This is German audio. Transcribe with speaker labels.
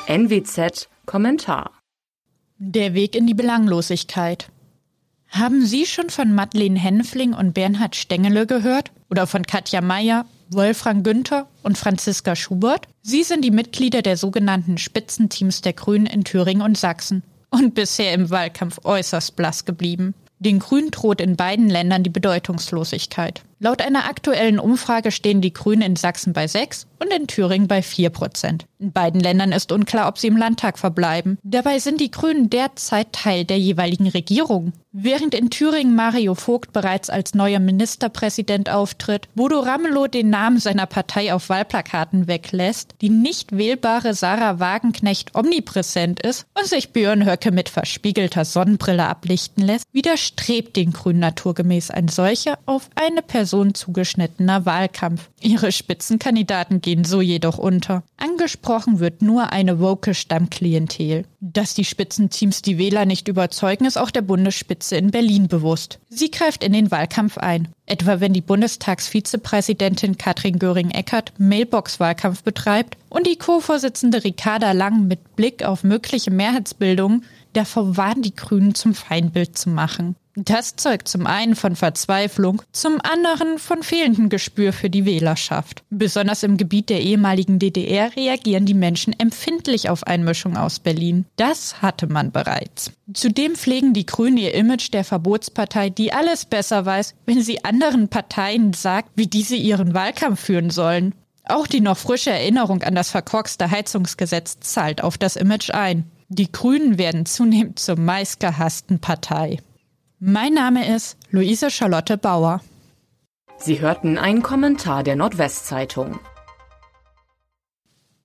Speaker 1: NWZ Kommentar.
Speaker 2: Der Weg in die Belanglosigkeit. Haben Sie schon von Madeleine Henfling und Bernhard Stengele gehört? Oder von Katja Mayer, Wolfgang Günther und Franziska Schubert? Sie sind die Mitglieder der sogenannten Spitzenteams der Grünen in Thüringen und Sachsen und bisher im Wahlkampf äußerst blass geblieben. Den Grünen droht in beiden Ländern die Bedeutungslosigkeit. Laut einer aktuellen Umfrage stehen die Grünen in Sachsen bei 6 und in Thüringen bei 4%. In beiden Ländern ist unklar, ob sie im Landtag verbleiben. Dabei sind die Grünen derzeit Teil der jeweiligen Regierung. Während in Thüringen Mario Vogt bereits als neuer Ministerpräsident auftritt, Bodo Ramelow den Namen seiner Partei auf Wahlplakaten weglässt, die nicht wählbare Sarah Wagenknecht omnipräsent ist und sich Björn Höcke mit verspiegelter Sonnenbrille ablichten lässt, widerstrebt den Grünen naturgemäß ein solcher auf eine Person zugeschnittener Wahlkampf. Ihre Spitzenkandidaten gehen so jedoch unter. Angesprochen wird nur eine woke Stammklientel. Dass die Spitzenteams die Wähler nicht überzeugen, ist auch der Bundesspitze in Berlin bewusst. Sie greift in den Wahlkampf ein. Etwa wenn die Bundestagsvizepräsidentin Katrin Göring-Eckardt Mailbox-Wahlkampf betreibt und die Co-Vorsitzende Ricarda Lang mit Blick auf mögliche Mehrheitsbildungen davor warnt, die Grünen zum Feindbild zu machen. Das zeugt zum einen von Verzweiflung, zum anderen von fehlendem Gespür für die Wählerschaft. Besonders im Gebiet der ehemaligen DDR reagieren die Menschen empfindlich auf Einmischung aus Berlin. Das hatte man bereits. Zudem pflegen die Grünen ihr Image der Verbotspartei, die alles besser weiß, wenn sie anderen Parteien sagt, wie diese ihren Wahlkampf führen sollen. Auch die noch frische Erinnerung an das verkorkste Heizungsgesetz zahlt auf das Image ein. Die Grünen werden zunehmend zur meistgehassten Partei. Mein Name ist Luise Charlotte Bauer.
Speaker 1: Sie hörten einen Kommentar der Nordwestzeitung.